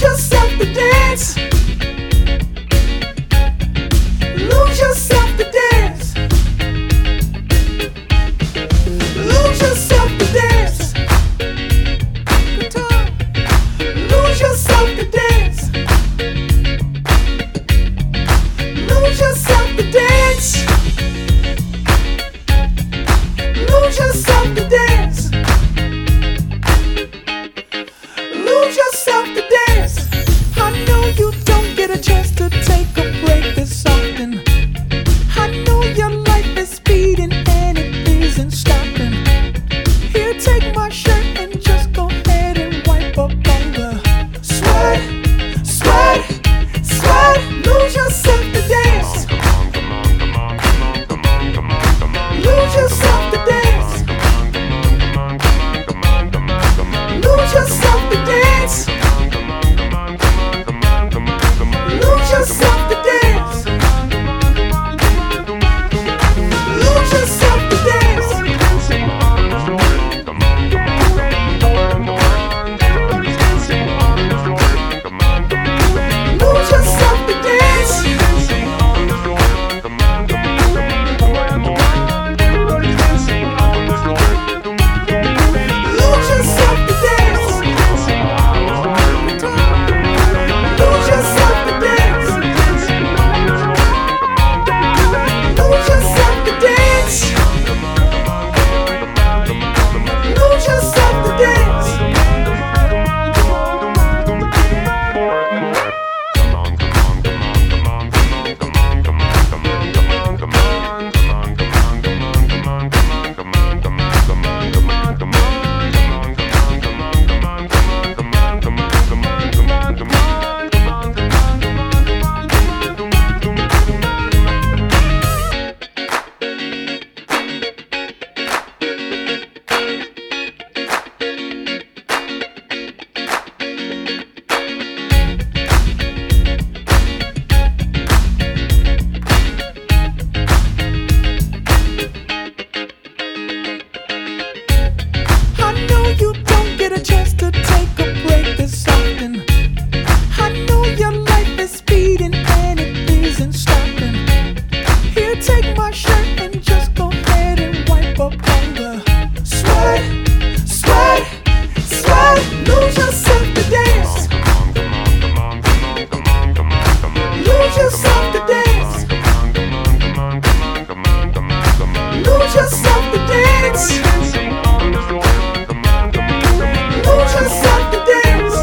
yourself to dance. Lose yourself to dance. Lose yourself to dance. Guitar. Lose yourself to dance. Lose yourself to dance. Lose yourself to dance. Lose yourself to dance. I know you don't get a chance to take a break this often. I know your life is speeding and it isn't stopping. Here, take my shirt and just go ahead and wipe up all the sweat, sweat, sweat. Lose yourself to dance. Lose yourself to dance. Lose yourself to dance. Lose yourself to dance. Lose yourself to dance. Lose yourself to dance. Lose yourself to dance. Lose yourself to dance. Lose yourself to dance. Lose yourself to dance. I know you don't get a chance to take a break this often. I know your life is speeding and it isn't stopping. Here, take my shirt and just go ahead and wipe up all the sweat, sweat, sweat. Lose yourself to dance. Lose yourself to dance. Lose yourself to dance. Lose yourself to dance.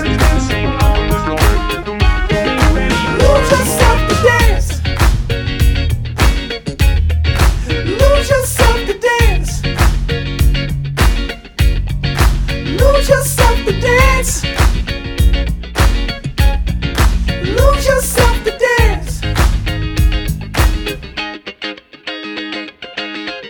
Lose yourself to dance. Lose yourself to dance. Lose yourself to dance.